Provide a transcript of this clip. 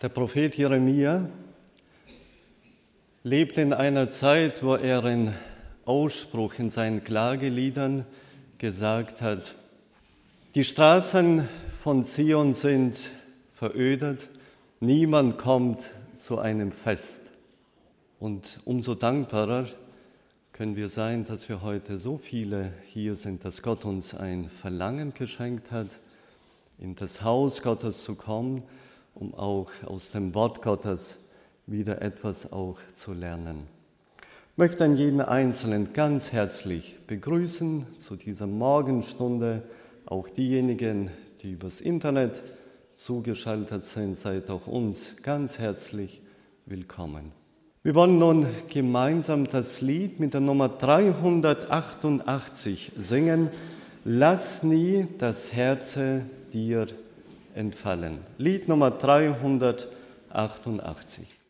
Der Prophet Jeremia lebt in einer Zeit, wo er einen Ausspruch in seinen Klageliedern gesagt hat: Die Straßen von Zion sind verödet, niemand kommt zu einem Fest. Und umso dankbarer können wir sein, dass wir heute so viele hier sind, dass Gott uns ein Verlangen geschenkt hat, in das Haus Gottes zu kommen, um auch aus dem Wort Gottes wieder etwas auch zu lernen. Ich möchte an jeden Einzelnen ganz herzlich begrüßen zu dieser Morgenstunde. Auch diejenigen, die übers Internet zugeschaltet sind, seid auch uns ganz herzlich willkommen. Wir wollen nun gemeinsam das Lied mit der Nummer 388 singen. Lass nie das Herze dir entfallen. Lied Nummer 388.